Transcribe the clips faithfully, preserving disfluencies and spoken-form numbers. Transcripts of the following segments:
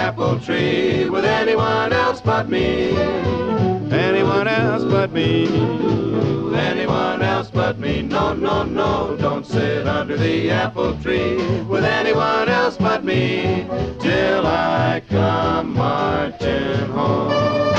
apple tree with anyone else but me. Anyone else but me. Anyone else but me. No, no, no, don't sit under the apple tree with anyone else but me till I come marching home.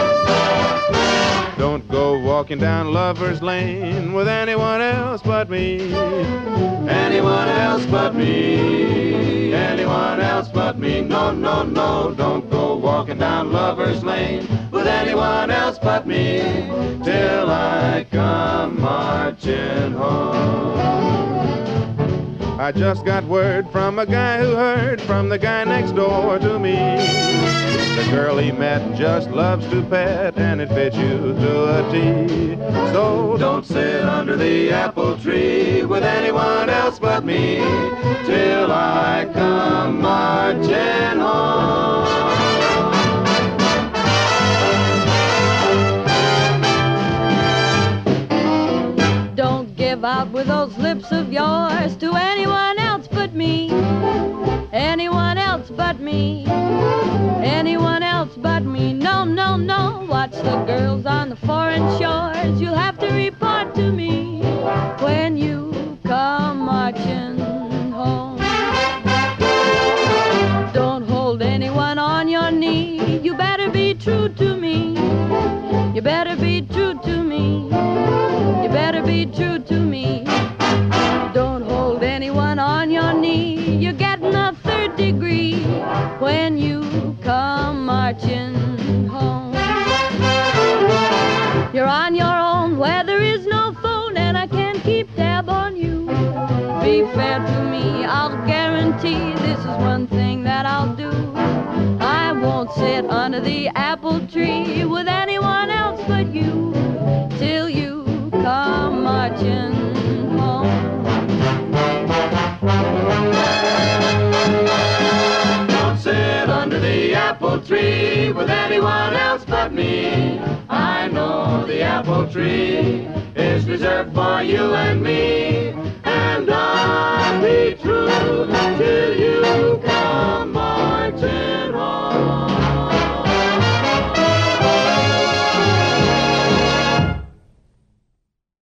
Don't go walking down Lover's Lane with anyone else but me. Anyone else but me. Anyone else but me. No, no, no, don't go walking down Lover's Lane with anyone else but me till I come marching home. I just got word from a guy who heard from the guy next door to me. The girl he met just loves to pet, and it fits you to a T. So don't sit under the apple tree with anyone else but me till I come marching home. Don't give out with those lips of yours to anyone else but me. Anyone else but me. Anyone else but me. No, no, no. Watch the girls on the foreign shores. You'll have to report to me when you come marching home. Don't hold anyone on your knee. You better be true to me. You better be true to me. You better be true to me. Don't hold anyone on your knee. You're getting a third degree when you come marching home. You're on your own where there is no phone, and I can't keep tab on you. Be fair to me, I'll guarantee this is one thing that I'll do. I won't sit under the apple tree with anyone else but you till you come marching home. Don't sit under the apple tree with anyone else but me. I know the apple tree is reserved for you and me.